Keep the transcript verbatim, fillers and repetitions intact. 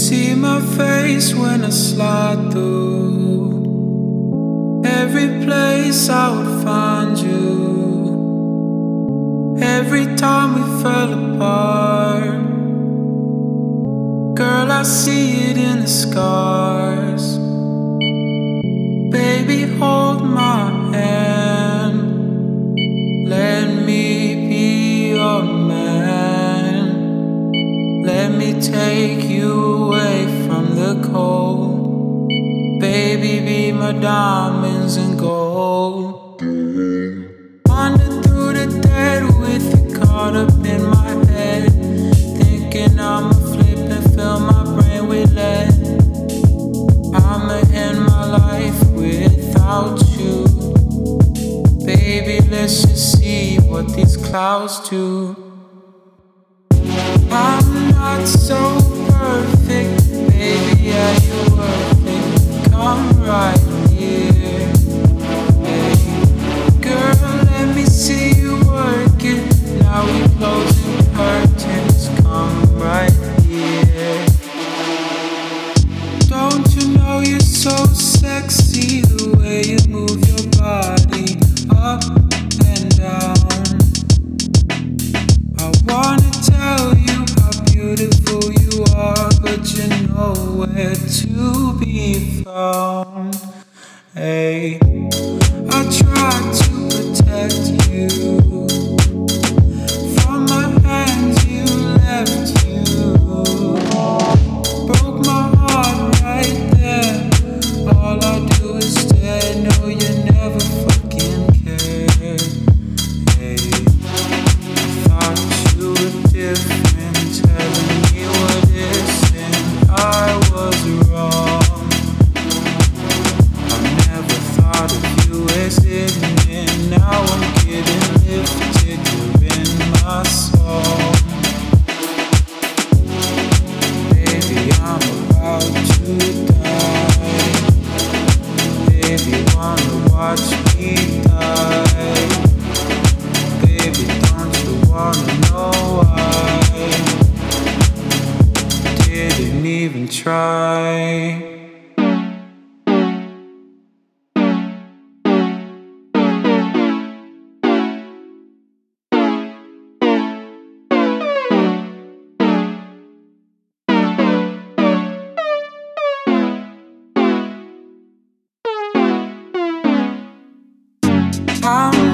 see my face when I slide through every place I would find you. Every time we fell apart, girl, I see it in the scars. Baby, hold my hand, let me be your man. Let me take you away from the cold. Baby, be my diamonds and gold. Wander through the dead with you caught up in my head, thinking I'ma flip and fill my brain with lead. I'ma end my life without you. Baby, let's just see what these clouds do. I'm not so perfect, baby, are you worth it? Come right here, hey. Girl, let me see you work it. Now we closing curtains, come right here. Don't you know you're so sexy, the way you move your body up and down. I wanna tell you how beautiful you are, but you're nowhere to be found. Hey, I tried to protect you from my hands, you left you. Broke my heart right there. All I do is stare, know you never fucking cared. Hey, thought you were different, telling me what isn't. I was wrong. I never thought of you as ignorant. Now I'm getting lifted, you're in my soul. Baby, I'm about to die. Baby, wanna watch me die. Baby, don't you wanna know why? Didn't even try. I'm